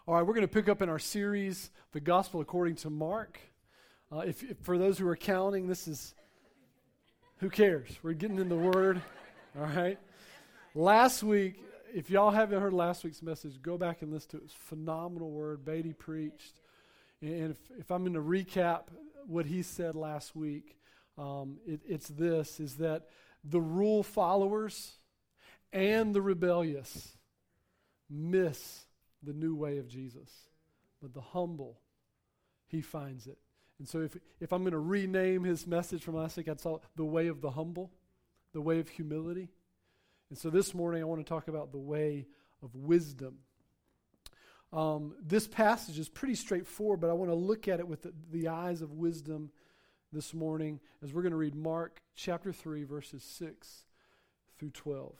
All right, we're going to pick up in our series, The Gospel According to Mark. If for those who are counting, this is, who cares? We're getting in the Word, all right? Last week, if y'all haven't heard last week's message, go back and listen to it. It's a phenomenal word. Beatty preached. And if I'm going to recap what he said last week, it's this, is that the rule followers and the rebellious miss the new way of Jesus. But the humble, he finds it. And so if I'm going to rename his message from last week, I'd call it the way of the humble, the way of humility. And so this morning I want to talk about the way of wisdom. This passage is pretty straightforward, but I want to look at it with the eyes of wisdom this morning as we're going to read Mark chapter 3, verses 6 through 12.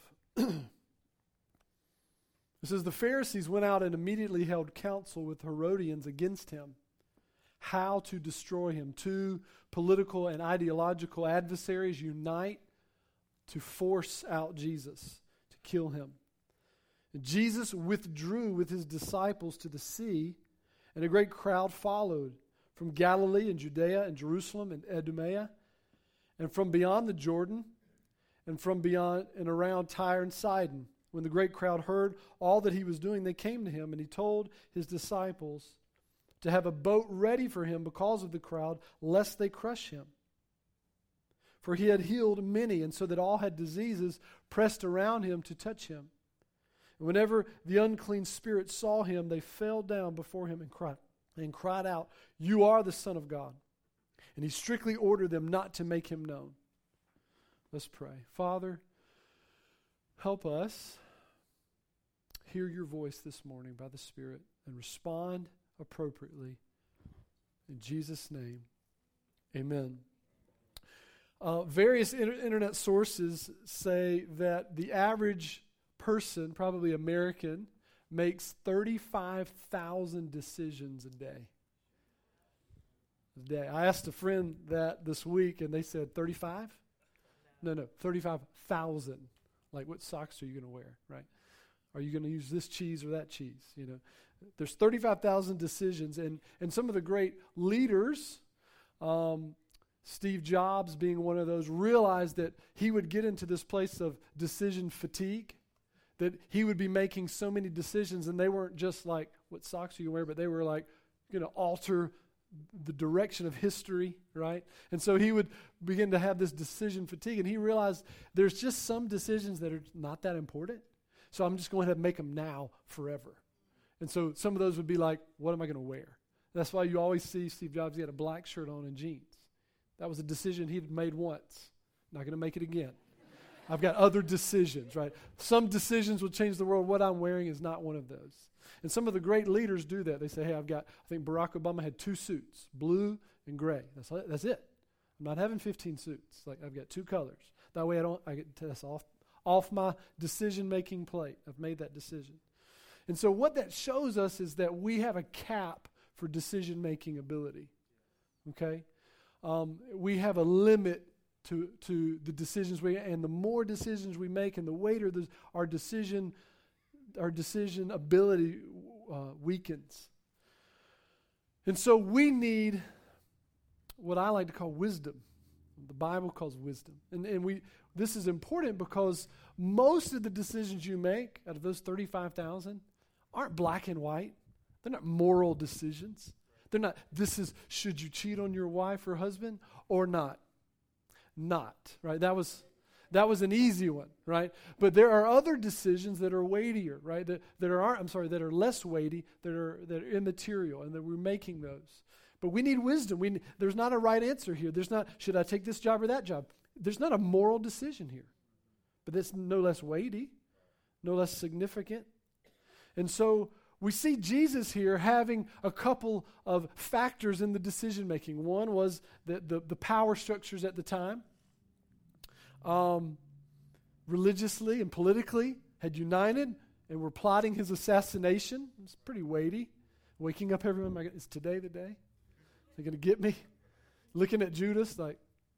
It says, the Pharisees went out and immediately held counsel with Herodians against him, how to destroy him. Two political and ideological adversaries unite to force out Jesus, to kill him. And Jesus withdrew with his disciples to the sea, and a great crowd followed from Galilee and Judea and Jerusalem and Idumea, and from beyond the Jordan, and from beyond and around Tyre and Sidon. When the great crowd heard all that he was doing, they came to him, and he told his disciples to have a boat ready for him because of the crowd, lest they crush him. For he had healed many, and so that all had diseases pressed around him to touch him. And whenever the unclean spirits saw him, they fell down before him and cried out, "You are the Son of God." And he strictly ordered them not to make him known. Let's pray. Father, help us hear your voice this morning by the Spirit and respond appropriately. In Jesus' name, amen. Various internet sources say that the average person, probably American, makes 35,000 decisions a day. I asked a friend that this week, and they said 35? No, 35,000. Like, what socks are you going to wear, right? Are you going to use this cheese or that cheese? You know, there's 35,000 decisions, and some of the great leaders, Steve Jobs being one of those, realized that he would get into this place of decision fatigue, that he would be making so many decisions, and they weren't just like, what socks are you going to wear, but they were like, going to alter the direction of history, right? And so he would begin to have this decision fatigue, and he realized there's just some decisions that are not that important, so I'm just going to make them now forever. And so some of those would be like, what am I going to wear? That's why you always see Steve Jobs, he had a black shirt on and jeans. That was a decision he'd made once. Not going to make it again. I've got other decisions, right? Some decisions will change the world. What I'm wearing is not one of those. And some of the great leaders do that. They say, hey, I think Barack Obama had 2 suits, blue and gray. That's it. I'm not having 15 suits. Like, I've got 2 colors. That way I get this off my decision-making plate. I've made that decision. And so what that shows us is that we have a cap for decision-making ability. Okay? We have a limit to the decisions and the more decisions we make, and the weighter our decision ability weakens. And so we need what I like to call wisdom. The Bible calls wisdom. And this is important because most of the decisions you make out of those 35,000 aren't black and white. They're not moral decisions. They're not, should you cheat on your wife or husband or not? Not, right? That was an easy one, right? But there are other decisions that are weightier, right? That are less weighty, that are immaterial, and that we're making those. But we need wisdom. There's not a right answer here. There's not, should I take this job or that job? There's not a moral decision here. But it's no less weighty, no less significant. And so we see Jesus here having a couple of factors in the decision making. One was the power structures at the time, religiously and politically, had united and were plotting his assassination. It's pretty weighty. Waking up everyone, is today the day? They're going to get me? Looking at Judas like,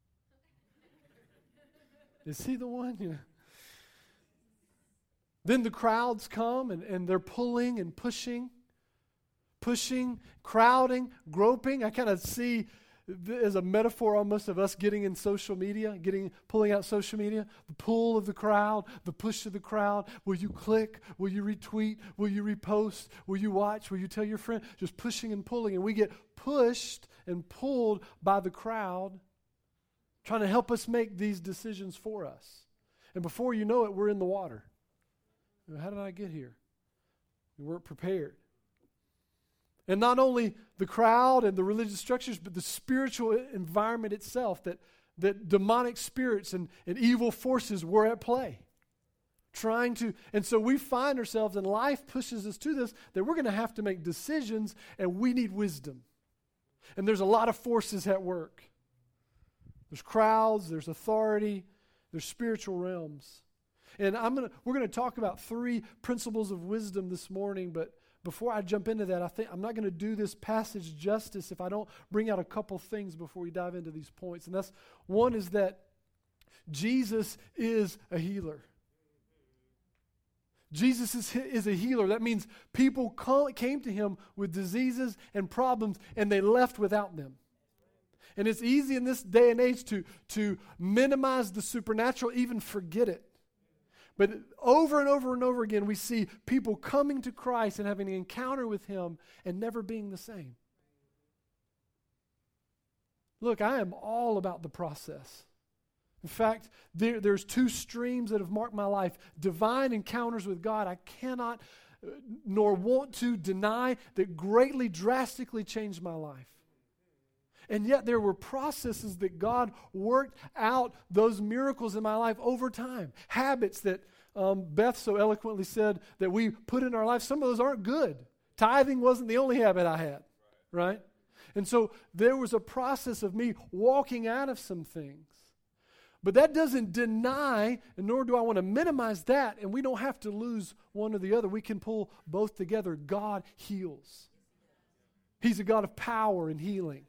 is he the one? You know. Then the crowds come and they're pulling and pushing pushing, crowding, groping. I kind of see as a metaphor almost of us getting in social media, pulling out social media, the pull of the crowd, the push of the crowd. Will you click? Will you retweet? Will you repost? Will you watch? Will you tell your friend? Just pushing and pulling. And we get pushed and pulled by the crowd trying to help us make these decisions for us. And before you know it, we're in the water. How did I get here? We weren't prepared. And not only the crowd and the religious structures, but the spiritual environment itself, that demonic spirits and evil forces were at play. And so we find ourselves, and life pushes us to this, that we're going to have to make decisions, and we need wisdom. And there's a lot of forces at work. There's crowds, there's authority, there's spiritual realms. And we're going to talk about 3 principles of wisdom this morning, but before I jump into that, I think I'm not going to do this passage justice if I don't bring out a couple things before we dive into these points. And one is that Jesus is a healer. Jesus is a healer. That means people came to him with diseases and problems, and they left without them. And it's easy in this day and age to minimize the supernatural, even forget it. But over and over and over again, we see people coming to Christ and having an encounter with him and never being the same. Look, I am all about the process. In fact, there's 2 streams that have marked my life. Divine encounters with God, I cannot nor want to deny, that greatly, drastically changed my life. And yet there were processes that God worked out those miracles in my life over time. Habits that Beth so eloquently said that we put in our life. Some of those aren't good. Tithing wasn't the only habit I had, right? And so there was a process of me walking out of some things. But that doesn't deny, and nor do I want to minimize that, and we don't have to lose one or the other. We can pull both together. God heals. He's a God of power and healing.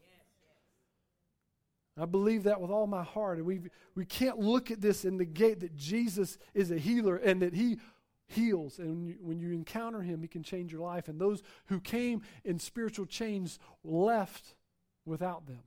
I believe that with all my heart. And we can't look at this and negate that Jesus is a healer and that he heals. And when you encounter him, he can change your life. And those who came in spiritual chains left without them.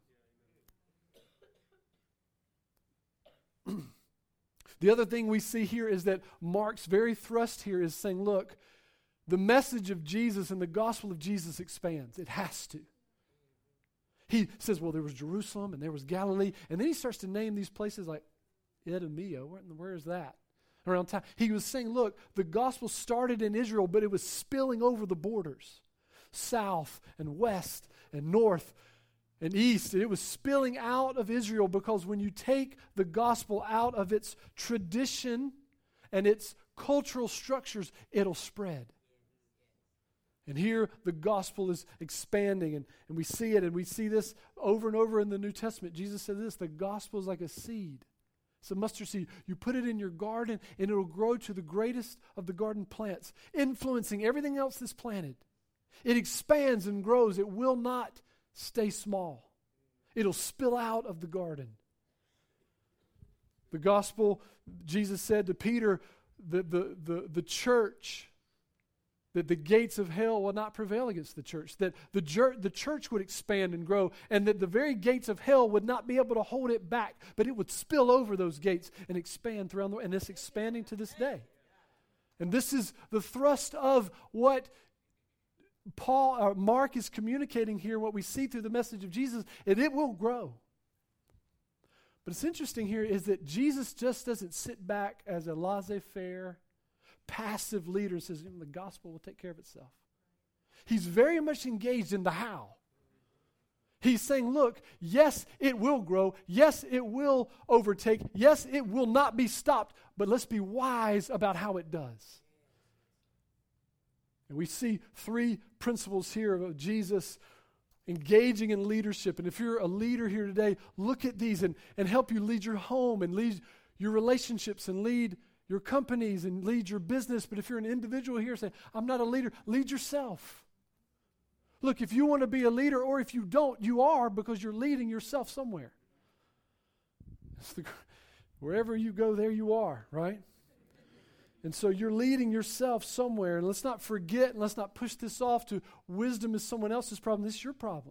The other thing we see here is that Mark's very thrust here is saying, look, the message of Jesus and the gospel of Jesus expands. It has to. He says, well, there was Jerusalem and there was Galilee. And then he starts to name these places like Idumea. Where is that? Around time. He was saying, look, the gospel started in Israel, but it was spilling over the borders. South and west and north and east. It was spilling out of Israel because when you take the gospel out of its tradition and its cultural structures, it'll spread. And here the gospel is expanding, and we see it, and we see this over and over in the New Testament. Jesus said this, the gospel is like a seed. It's a mustard seed. You put it in your garden, and it'll grow to the greatest of the garden plants, influencing everything else that's planted. It expands and grows. It will not stay small. It'll spill out of the garden. The gospel, Jesus said to Peter, the church, that the gates of hell will not prevail against the church, that the church would expand and grow, and that the very gates of hell would not be able to hold it back, but it would spill over those gates and expand throughout the world, and it's expanding to this day. And this is the thrust of what Mark is communicating here, what we see through the message of Jesus, and it will grow. But it's interesting here is that Jesus just doesn't sit back as a laissez-faire, passive leader and says, the gospel will take care of itself. He's very much engaged in the how. He's saying, look, yes, it will grow. Yes, it will overtake. Yes, it will not be stopped. But let's be wise about how it does. And we see 3 principles here of Jesus engaging in leadership. And if you're a leader here today, look at these and help you lead your home and lead your relationships and lead your companies and lead your business. But if you're an individual here saying, I'm not a leader, lead yourself. Look, if you want to be a leader, or if you don't, you are, because you're leading yourself somewhere. Wherever you go, there you are, right? And so you're leading yourself somewhere. And let's not forget and let's not push this off to wisdom is someone else's problem. This is your problem.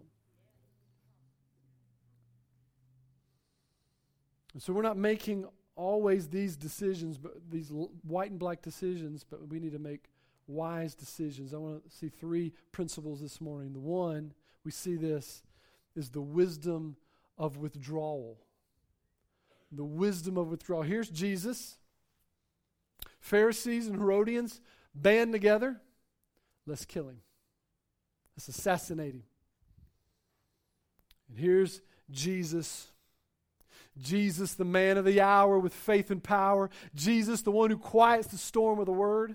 And so we're not making always these decisions, but these white and black decisions, but we need to make wise decisions. I want to see 3 principles this morning. The one, we see this, is the wisdom of withdrawal. The wisdom of withdrawal. Here's Jesus. Pharisees and Herodians band together. Let's kill him. Let's assassinate him. And here's Jesus. Jesus, the man of the hour with faith and power. Jesus, the one who quiets the storm with a word.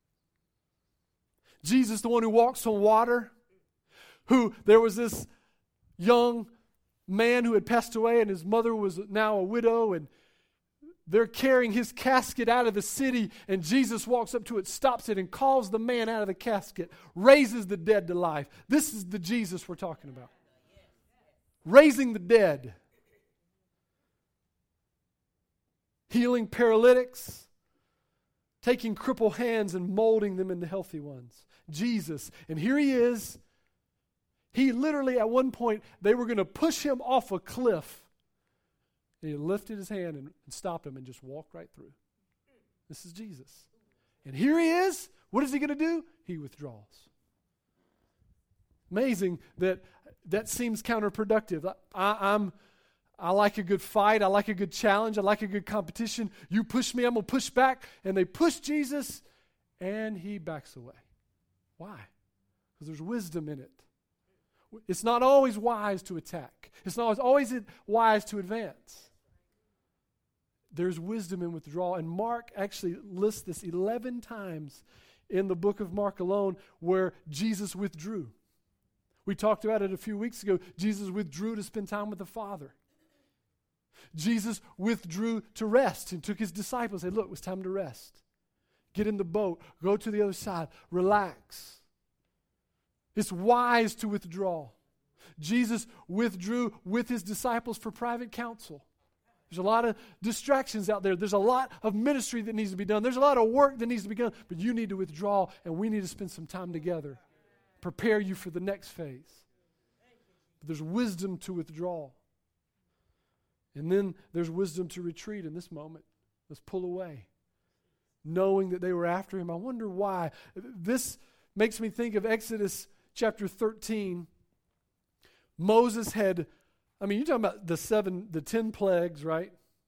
Jesus, the one who walks on water. Who, there was this young man who had passed away and his mother was now a widow, and they're carrying his casket out of the city, and Jesus walks up to it, stops it, and calls the man out of the casket, raises the dead to life. This is the Jesus we're talking about. Raising the dead. Healing paralytics. Taking crippled hands and molding them into healthy ones. Jesus. And here he is. He literally, at one point, they were going to push him off a cliff. And he lifted his hand and stopped him and just walked right through. This is Jesus. And here he is. What is he going to do? He withdraws. Amazing that seems counterproductive. I like a good fight. I like a good challenge. I like a good competition. You push me, I'm going to push back. And they push Jesus, and he backs away. Why? Because there's wisdom in it. It's not always wise to attack. It's not always wise to advance. There's wisdom in withdrawal. And Mark actually lists this 11 times in the book of Mark alone where Jesus withdrew. We talked about it a few weeks ago. Jesus withdrew to spend time with the Father. Jesus withdrew to rest and took his disciples and said, look, it's time to rest. Get in the boat. Go to the other side. Relax. It's wise to withdraw. Jesus withdrew with his disciples for private counsel. There's a lot of distractions out there. There's a lot of ministry that needs to be done. There's a lot of work that needs to be done. But you need to withdraw, and we need to spend some time together. Prepare you for the next phase. But there's wisdom to withdraw. And then there's wisdom to retreat in this moment. Let's pull away. Knowing that they were after him. I wonder why. This makes me think of Exodus chapter 13. Moses had, you're talking about the 10 plagues, right?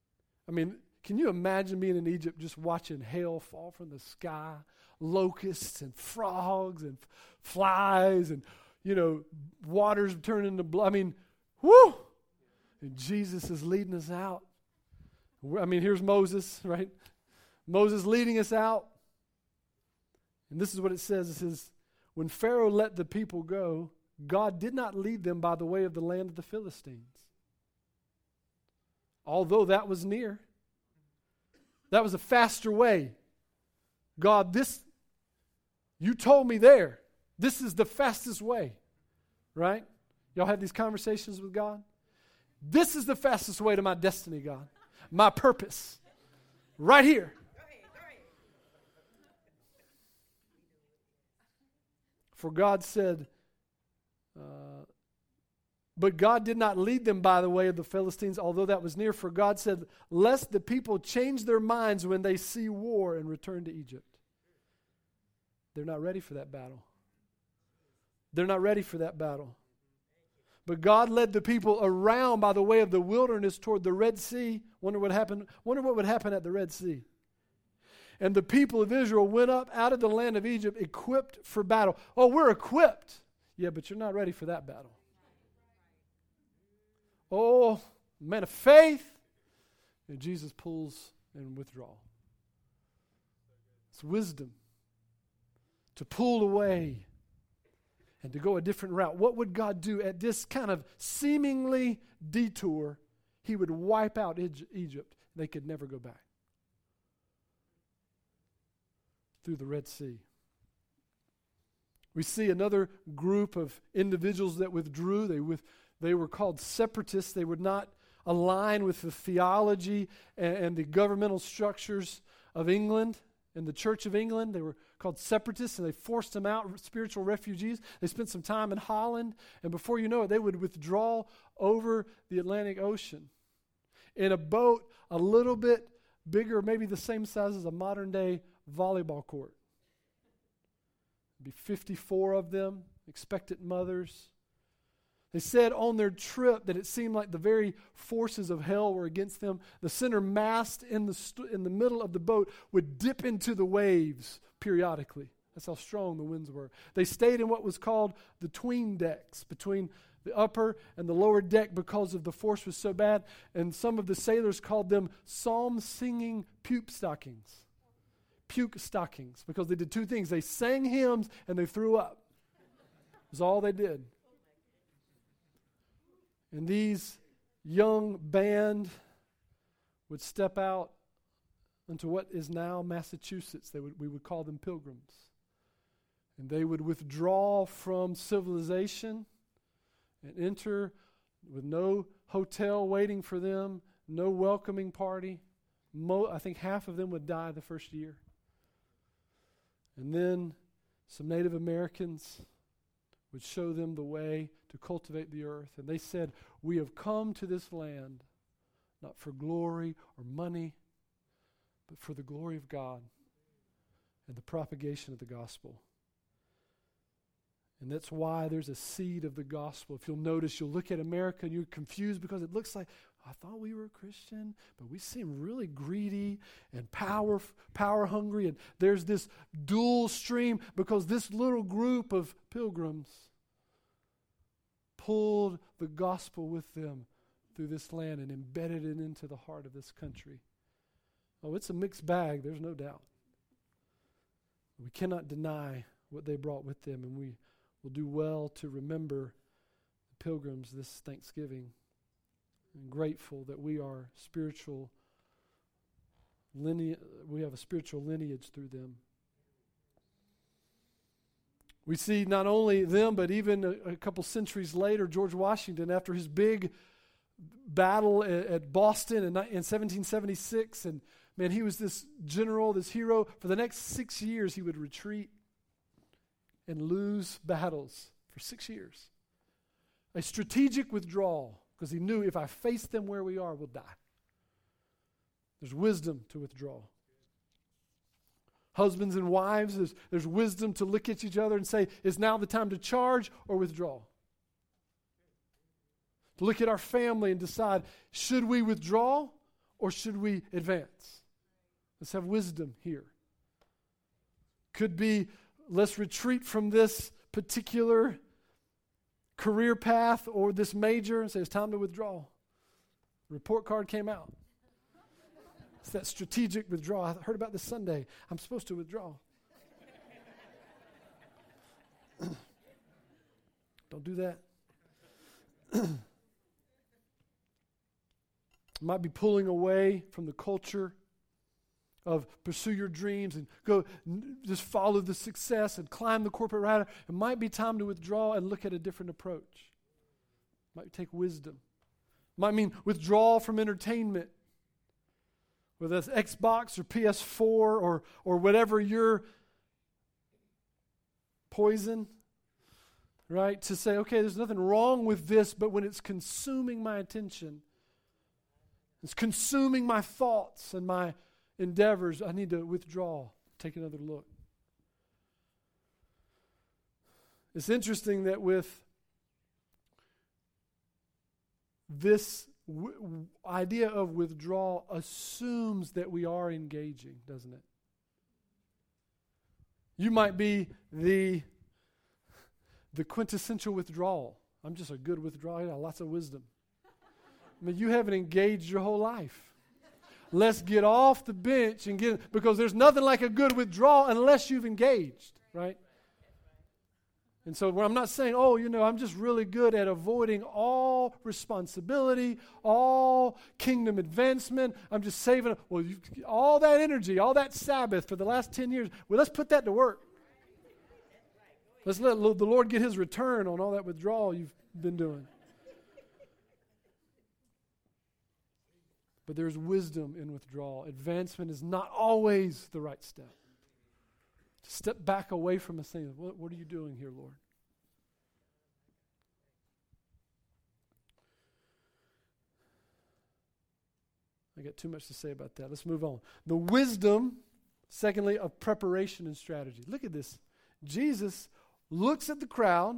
Can you imagine being in Egypt just watching hail fall from the sky, locusts and frogs and flies and, waters turn into blood. Whoo! And Jesus is leading us out. Here's Moses, right? Moses leading us out. And this is what it says. It says, when Pharaoh let the people go, God did not lead them by the way of the land of the Philistines. Although that was near. That was a faster way. God, you told me there. This is the fastest way. Right? Y'all have these conversations with God? This is the fastest way to my destiny, God. My purpose. Right here. For God said, but God did not lead them by the way of the Philistines, although that was near. For God said, lest the people change their minds when they see war and return to Egypt. They're not ready for that battle. They're not ready for that battle. But God led the people around by the way of the wilderness toward the Red Sea. Wonder what would happen at the Red Sea. And the people of Israel went up out of the land of Egypt equipped for battle. Oh, we're equipped. Yeah, but you're not ready for that battle. Oh, man of faith. And Jesus pulls and withdraws. It's wisdom to pull away and to go a different route. What would God do at this kind of seemingly detour? He would wipe out Egypt. They could never go back. Through the Red Sea. We see another group of individuals that withdrew. They were called separatists. They would not align with the theology and the governmental structures of England in the Church of England. They were called separatists, and they forced them out, spiritual refugees. They spent some time in Holland, and before you know it, they would withdraw over the Atlantic Ocean in a boat a little bit bigger, maybe the same size as a modern-day volleyball court. There'd be 54 of them, expectant mothers. They said on their trip that it seemed like the very forces of hell were against them. The center mast in the middle of the boat would dip into the waves periodically. That's how strong the winds were. They stayed in what was called the 'tween decks, between the upper and the lower deck, because of the force was so bad. And some of the sailors called them psalm-singing puke stockings. Puke stockings, because they did two things. They sang hymns and they threw up. That's all they did. And these young band would step out into what is now Massachusetts. We would call them pilgrims. And they would withdraw from civilization and enter with no hotel waiting for them, no welcoming party. I think half of them would die the first year. And then some Native Americans would show them the way to cultivate the earth. And they said, we have come to this land not for glory or money, but for the glory of God and the propagation of the gospel. And that's why there's a seed of the gospel. If you'll notice, you'll look at America and you're confused because it looks like, I thought we were a Christian, but we seem really greedy and power hungry. And there's this dual stream because this little group of pilgrims pulled the gospel with them through this land and embedded it into the heart of this country. Oh, it's a mixed bag, there's no doubt. We cannot deny what they brought with them, and we will do well to remember the pilgrims this Thanksgiving. I'm grateful that we are spiritual we have a spiritual lineage through them. We see not only them, but even a couple centuries later, George Washington, after his big battle at Boston in 1776, and man, he was this general, this hero. For the next 6 years, he would retreat and lose battles for 6 years. A strategic withdrawal, because he knew if I face them where we are, we'll die. There's wisdom to withdraw. Husbands and wives, there's wisdom to look at each other and say, is now the time to charge or withdraw? To look at our family and decide, should we withdraw or should we advance? Let's have wisdom here. Could be, let's retreat from this particular career path or this major and say it's time to withdraw. The report card came out. It's that strategic withdrawal. I heard about this Sunday. I'm supposed to withdraw. Don't do that. Might be pulling away from the culture of pursue your dreams and go just follow the success and climb the corporate ladder. It might be time to withdraw and look at a different approach. Might take wisdom. Might mean withdraw from entertainment, whether that's Xbox or PS4 or whatever your poison, right? To say, okay, there's nothing wrong with this, but when it's consuming my attention, it's consuming my thoughts and my endeavors, I need to withdraw, take another look. It's interesting that with this idea of withdrawal assumes that we are engaging, doesn't it? You might be the quintessential withdrawal. I'm just a good withdrawal. I got lots of wisdom. I mean, you haven't engaged your whole life. Let's get off the bench and get, because there's nothing like a good withdrawal unless you've engaged, right? And so I'm not saying, I'm just really good at avoiding all responsibility, all kingdom advancement. I'm just saving, all that energy, all that Sabbath for the last 10 years. Well, let's put that to work. Let's let the Lord get his return on all that withdrawal you've been doing. But there's wisdom in withdrawal. Advancement is not always the right step. To step back away from us saying, what are you doing here, Lord? I got too much to say about that. Let's move on. The wisdom, secondly, of preparation and strategy. Look at this. Jesus looks at the crowd,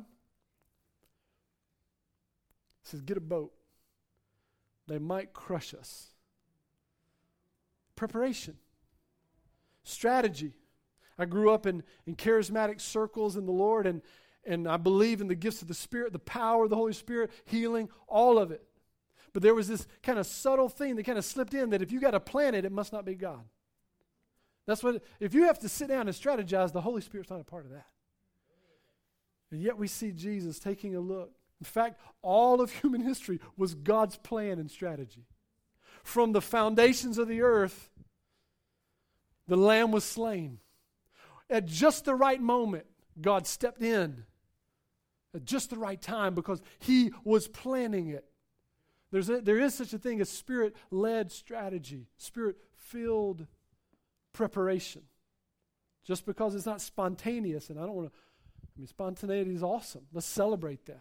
says, get a boat. They might crush us. Preparation. Strategy. I grew up in charismatic circles in the Lord, and I believe in the gifts of the Spirit, the power of the Holy Spirit, healing, all of it. But there was this kind of subtle thing that kind of slipped in that if you got to plan it, it must not be God. That's what, if you have to sit down and strategize, the Holy Spirit's not a part of that. And yet we see Jesus taking a look. In fact, all of human history was God's plan and strategy. From the foundations of the earth, the Lamb was slain. At just the right moment, God stepped in. At just the right time because He was planning it. There is such a thing as Spirit-led strategy, Spirit-filled preparation. Just because it's not spontaneous, and I don't want to, spontaneity is awesome. Let's celebrate that.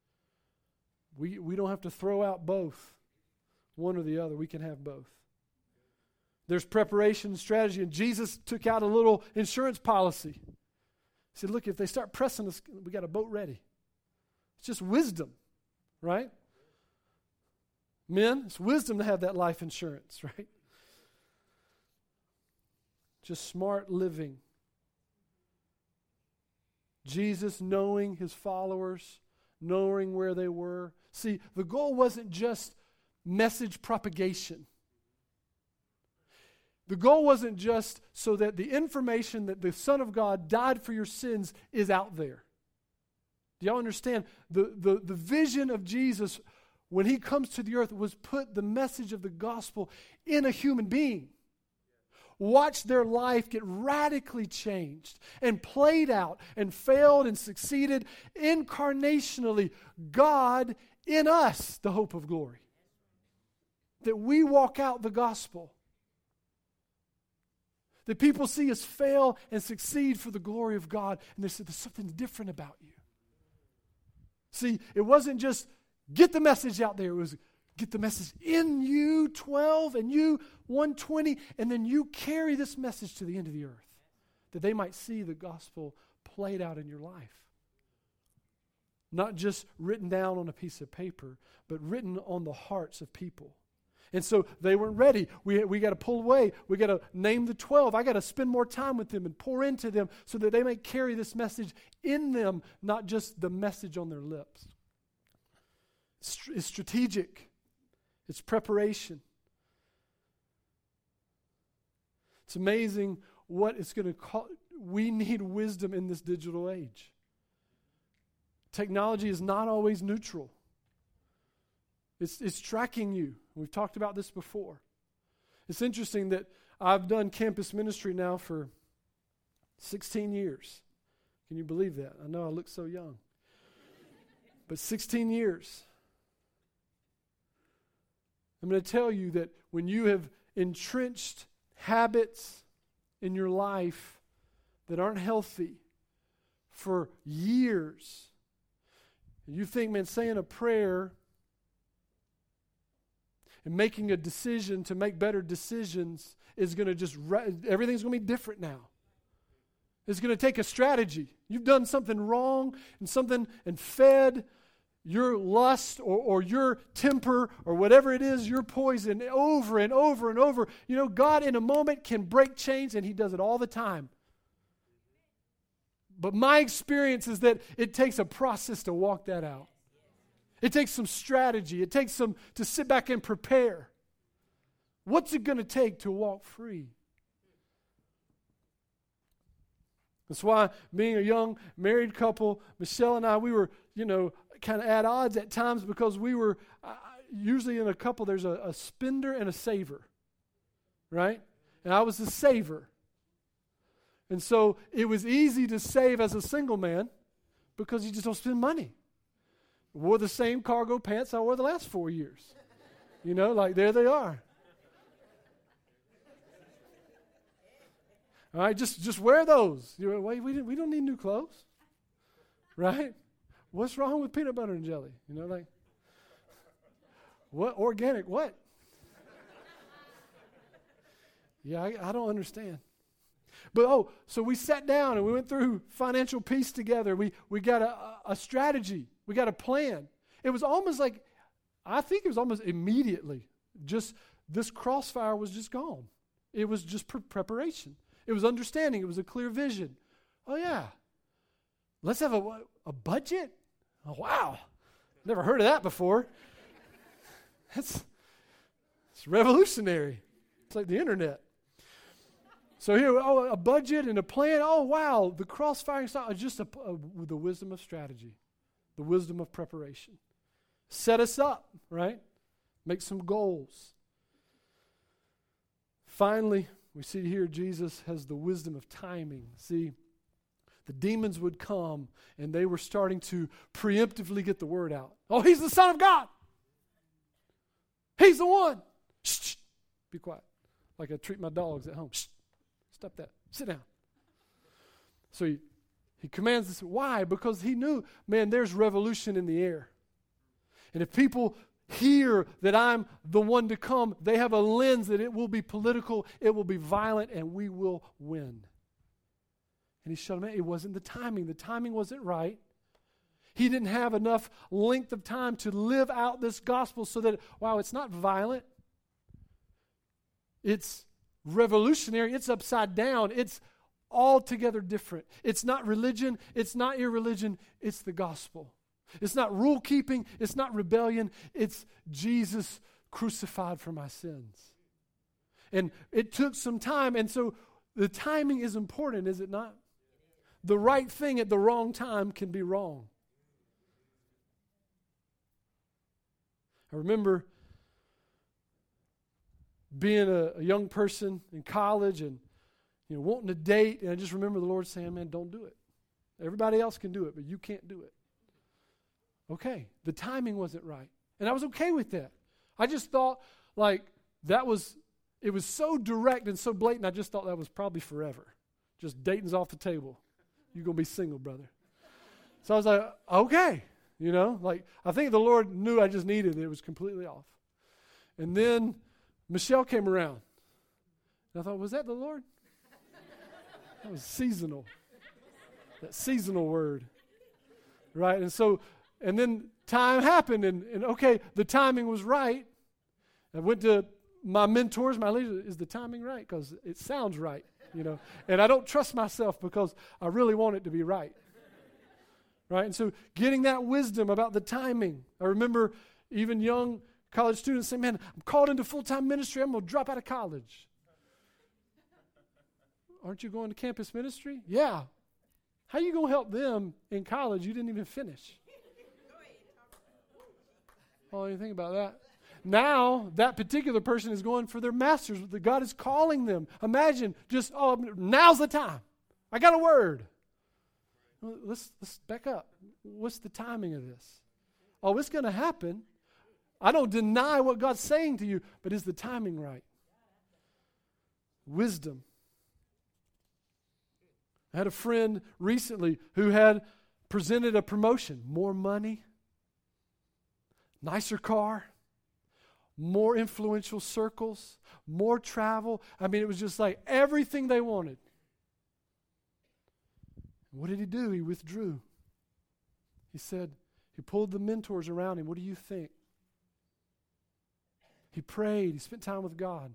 We don't have to throw out both, one or the other. We can have both. There's preparation and strategy, and Jesus took out a little insurance policy. He said, look, if they start pressing us, we got a boat ready. It's just wisdom, right? Men, it's wisdom to have that life insurance, right? Just smart living. Jesus knowing His followers, knowing where they were. See, the goal wasn't just message propagation. The goal wasn't just so that the information that the Son of God died for your sins is out there. Do y'all understand? The vision of Jesus when He comes to the earth was put the message of the gospel in a human being. Watch their life get radically changed and played out and failed and succeeded incarnationally. God in us, the hope of glory. That we walk out the gospel. That people see us fail and succeed for the glory of God. And they say, there's something different about you. See, it wasn't just get the message out there. It was get the message in you, 12, and you, 120, and then you carry this message to the end of the earth. That they might see the gospel played out in your life. Not just written down on a piece of paper, but written on the hearts of people. And so they weren't ready. We got to pull away. We got to name the 12. I got to spend more time with them and pour into them so that they may carry this message in them, not just the message on their lips. It's strategic. It's preparation. It's amazing what it's going to cost. We need wisdom in this digital age. Technology is not always neutral. It's tracking you. We've talked about this before. It's interesting that I've done campus ministry now for 16 years. Can you believe that? I know I look so young. But 16 years. I'm going to tell you that when you have entrenched habits in your life that aren't healthy for years, and you think, man, saying a prayer and making a decision to make better decisions is going to just, everything's going to be different now. It's going to take a strategy. You've done something wrong and fed your lust or your temper or whatever it is, your poison over and over and over. You know, God in a moment can break chains, and He does it all the time. But my experience is that it takes a process to walk that out. It takes some strategy. It takes some to sit back and prepare. What's it going to take to walk free? That's why being a young married couple, Michelle and I, we were, kind of at odds at times because we were, usually in a couple, there's a spender and a saver, right? And I was the saver. And so it was easy to save as a single man because you just don't spend money. Wore the same cargo pants I wore the last 4 years. There they are. All right, just wear those. Wait, we don't need new clothes, right? What's wrong with peanut butter and jelly? Like, what organic? What? Yeah, I don't understand. But so we sat down and we went through financial peace together. We got a strategy. We got a plan. It was almost like, I think it was almost immediately, just this crossfire was just gone. It was just preparation. It was understanding. It was a clear vision. Oh yeah, let's have a budget? Oh wow, never heard of that before. It's revolutionary. It's like the internet. So here, a budget and a plan. Oh, wow, the cross-firing style is just the wisdom of strategy, the wisdom of preparation. Set us up, right? Make some goals. Finally, we see here Jesus has the wisdom of timing. See, the demons would come, and they were starting to preemptively get the word out. Oh, he's the Son of God. He's the one. Shh, be quiet. Like I treat my dogs at home. Shh. Stop that. Sit down. So he commands this. Why? Because he knew, man, there's revolution in the air. And if people hear that I'm the one to come, they have a lens that it will be political, it will be violent, and we will win. And he shut him out. It wasn't the timing. The timing wasn't right. He didn't have enough length of time to live out this gospel so that, wow, it's not violent. It's revolutionary. It's upside down. It's altogether different. It's not religion. It's not irreligion. It's the gospel. It's not rule keeping. It's not rebellion. It's Jesus crucified for my sins. And it took some time. And so the timing is important, is it not? The right thing at the wrong time can be wrong. I remember being a young person in college and wanting to date, and I just remember the Lord saying, man, don't do it. Everybody else can do it, but you can't do it. Okay, the timing wasn't right. And I was okay with that. I just thought like it was so direct and so blatant, I just thought that was probably forever. Just dating's off the table. You're going to be single, brother. So I was like, okay, like I think the Lord knew I just needed it. It was completely off. And then Michelle came around. And I thought, was that the Lord? That was seasonal. That seasonal word. Right? And then time happened, and okay, the timing was right. I went to my mentors, my leaders, is the timing right? Because it sounds right, And I don't trust myself because I really want it to be right. Right? And so getting that wisdom about the timing. I remember even young college students say, man, I'm called into full-time ministry. I'm going to drop out of college. Aren't you going to campus ministry? Yeah. How are you going to help them in college you didn't even finish? Oh, you think about that. Now, that particular person is going for their master's. God is calling them. Imagine just, now's the time. I got a word. Well, let's back up. What's the timing of this? Oh, it's going to happen. I don't deny what God's saying to you, but is the timing right? Wisdom. I had a friend recently who had presented a promotion. More money, nicer car, more influential circles, more travel. I mean, it was just like everything they wanted. What did he do? He withdrew. He said, he pulled the mentors around him. What do you think? He prayed. He spent time with God.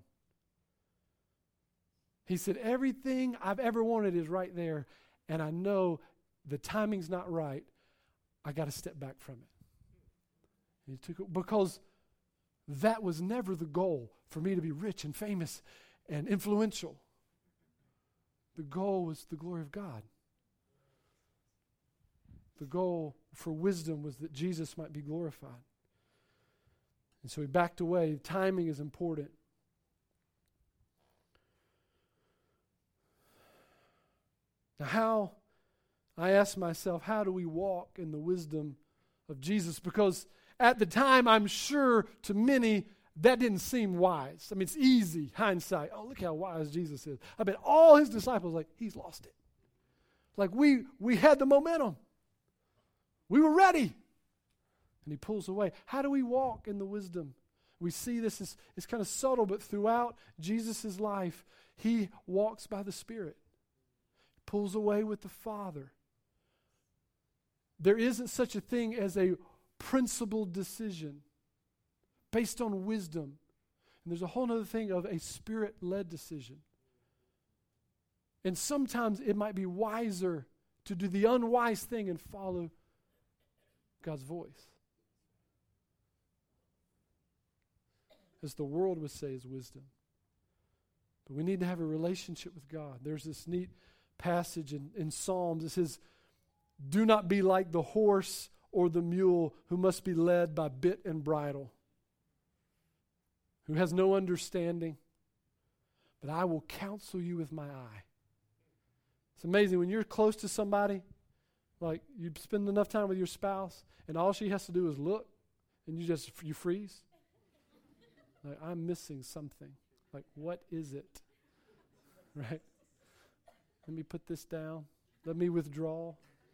He said, everything I've ever wanted is right there, and I know the timing's not right. I got to step back from it. And he took it because that was never the goal, for me to be rich and famous and influential. The goal was the glory of God. The goal for wisdom was that Jesus might be glorified. And so he backed away. Timing is important. Now, I ask myself, how do we walk in the wisdom of Jesus? Because at the time, I'm sure to many, that didn't seem wise. I mean, it's easy, hindsight. Oh, look how wise Jesus is. I bet all his disciples like, he's lost it. Like we had the momentum. We were ready. And he pulls away. How do we walk in the wisdom? We see this is it's kind of subtle, but throughout Jesus' life, he walks by the Spirit. Pulls away with the Father. There isn't such a thing as a principled decision based on wisdom. And there's a whole other thing of a Spirit-led decision. And sometimes it might be wiser to do the unwise thing and follow God's voice. As the world would say is wisdom. But we need to have a relationship with God. There's this neat passage in Psalms that says, do not be like the horse or the mule who must be led by bit and bridle, who has no understanding, but I will counsel you with my eye. It's amazing when you're close to somebody, like you spend enough time with your spouse, and all she has to do is look, and you freeze. Like, I'm missing something. Like, what is it? Right? Let me put this down. Let me withdraw.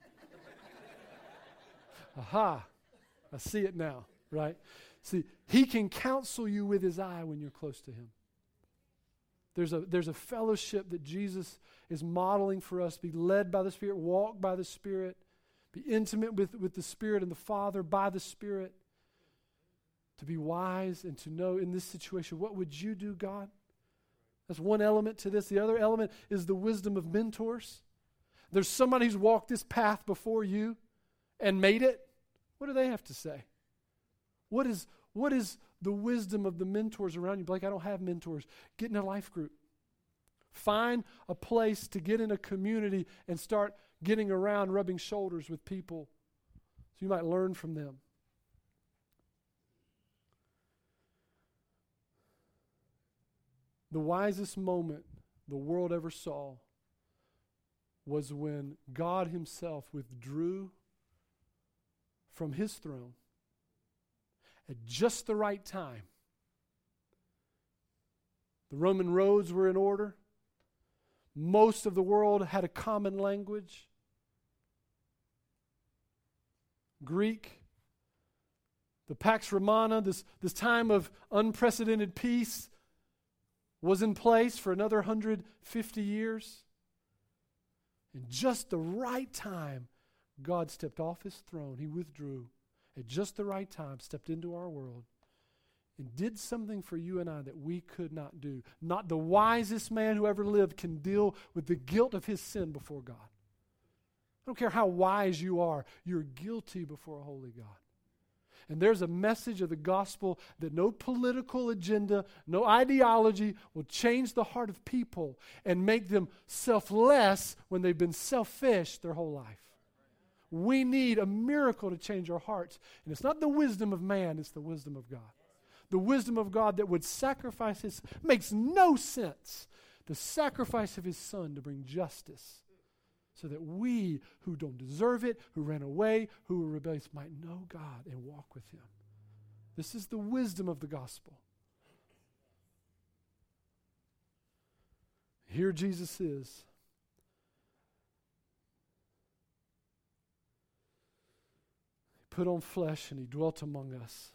Aha! I see it now, right? See, he can counsel you with his eye when you're close to him. There's a fellowship that Jesus is modeling for us. Be led by the Spirit, walk by the Spirit, be intimate with the Spirit and the Father by the Spirit. To be wise and to know in this situation, what would you do, God? That's one element to this. The other element is the wisdom of mentors. There's somebody who's walked this path before you and made it. What do they have to say? What is the wisdom of the mentors around you? Blake, I don't have mentors. Get in a life group. Find a place to get in a community and start getting around, rubbing shoulders with people so you might learn from them. The wisest moment the world ever saw was when God himself withdrew from his throne at just the right time. The Roman roads were in order. Most of the world had a common language. Greek. The Pax Romana, this time of unprecedented peace, was in place for another 150 years. In just the right time, God stepped off his throne. He withdrew at just the right time, stepped into our world, and did something for you and I that we could not do. Not the wisest man who ever lived can deal with the guilt of his sin before God. I don't care how wise you are, you're guilty before a holy God. And there's a message of the gospel that no political agenda, no ideology will change the heart of people and make them selfless when they've been selfish their whole life. We need a miracle to change our hearts. And it's not the wisdom of man, it's the wisdom of God. The wisdom of God that would sacrifice his, makes no sense, the sacrifice of his son to bring justice. So that we who don't deserve it, who ran away, who were rebellious, might know God and walk with him. This is the wisdom of the gospel. Here Jesus is. He put on flesh and he dwelt among us.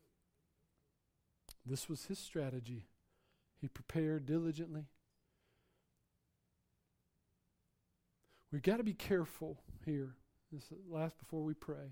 This was his strategy. He prepared diligently. We've got to be careful here. This last before we pray.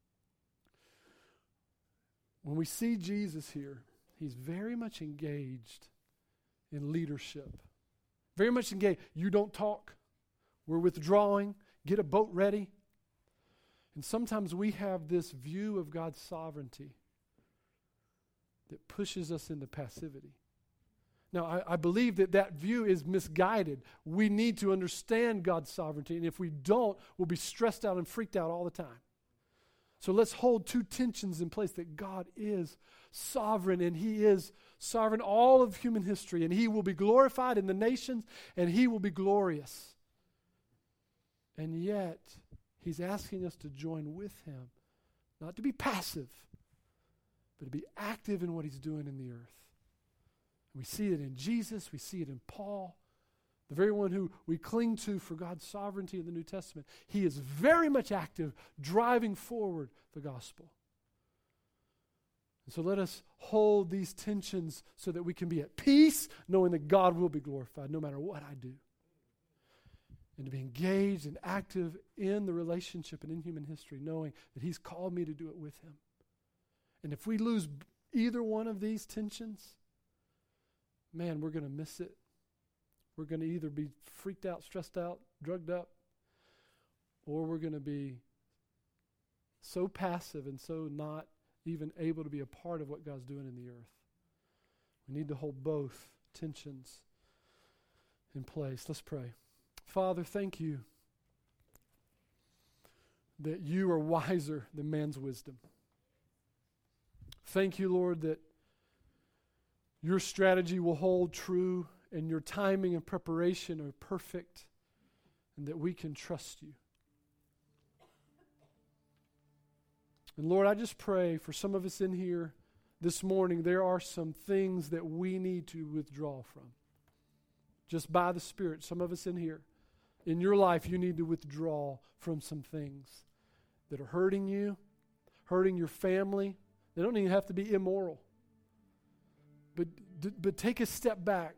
When we see Jesus here, he's very much engaged in leadership. Very much engaged. You don't talk. We're withdrawing. Get a boat ready. And sometimes we have this view of God's sovereignty that pushes us into passivity. Now, I believe that view is misguided. We need to understand God's sovereignty, and if we don't, we'll be stressed out and freaked out all the time. So let's hold two tensions in place, that God is sovereign, and he is sovereign all of human history, and he will be glorified in the nations, and he will be glorious. And yet, he's asking us to join with him, not to be passive, but to be active in what he's doing in the earth. We see it in Jesus. We see it in Paul, the very one who we cling to for God's sovereignty in the New Testament. He is very much active, driving forward the gospel. And so let us hold these tensions so that we can be at peace, knowing that God will be glorified no matter what I do. And to be engaged and active in the relationship and in human history, knowing that he's called me to do it with him. And if we lose either one of these tensions, man, we're going to miss it. We're going to either be freaked out, stressed out, drugged up, or we're going to be so passive and so not even able to be a part of what God's doing in the earth. We need to hold both tensions in place. Let's pray. Father, thank you that you are wiser than man's wisdom. Thank you, Lord, that your strategy will hold true and your timing and preparation are perfect and that we can trust you. And Lord, I just pray for some of us in here this morning, there are some things that we need to withdraw from. Just by the Spirit, some of us in here, in your life, you need to withdraw from some things that are hurting you, hurting your family. They don't even have to be immoral. But take a step back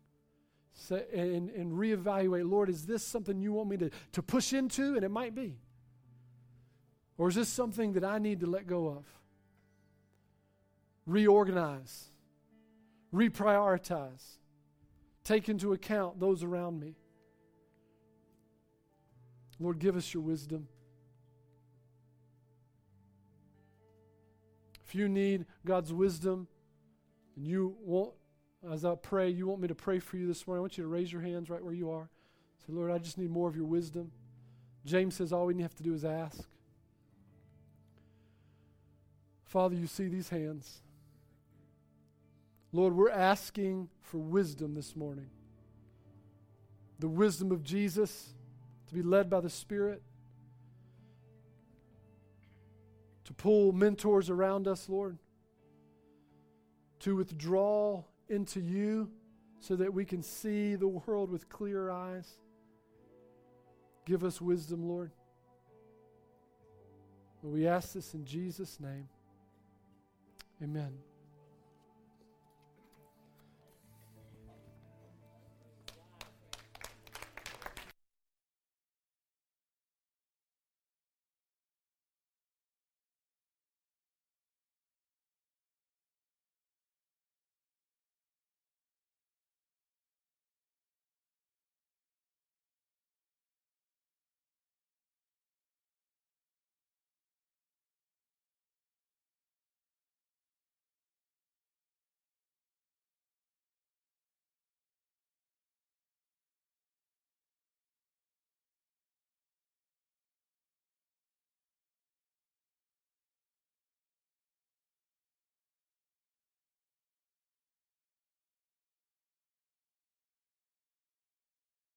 and reevaluate, Lord, is this something you want me to push into? And it might be. Or is this something that I need to let go of? Reorganize. Reprioritize. Take into account those around me. Lord, give us your wisdom. If you need God's wisdom and you want, as I pray, you want me to pray for you this morning, I want you to raise your hands right where you are. Say, Lord, I just need more of your wisdom. James says all we have to do is ask. Father, you see these hands. Lord, we're asking for wisdom this morning. The wisdom of Jesus, to be led by the Spirit, to pull mentors around us, Lord, to withdraw into you so that we can see the world with clear eyes. Give us wisdom, Lord. And we ask this in Jesus' name. Amen.